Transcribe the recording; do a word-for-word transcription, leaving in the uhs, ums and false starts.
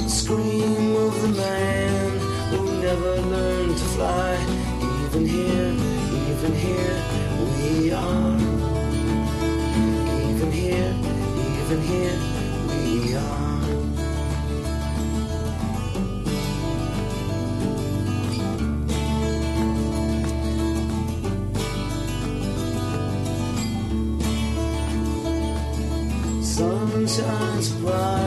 scream of the man who never learned to fly. Even here, even here we are. Even here, even here we are. Sun shines bright.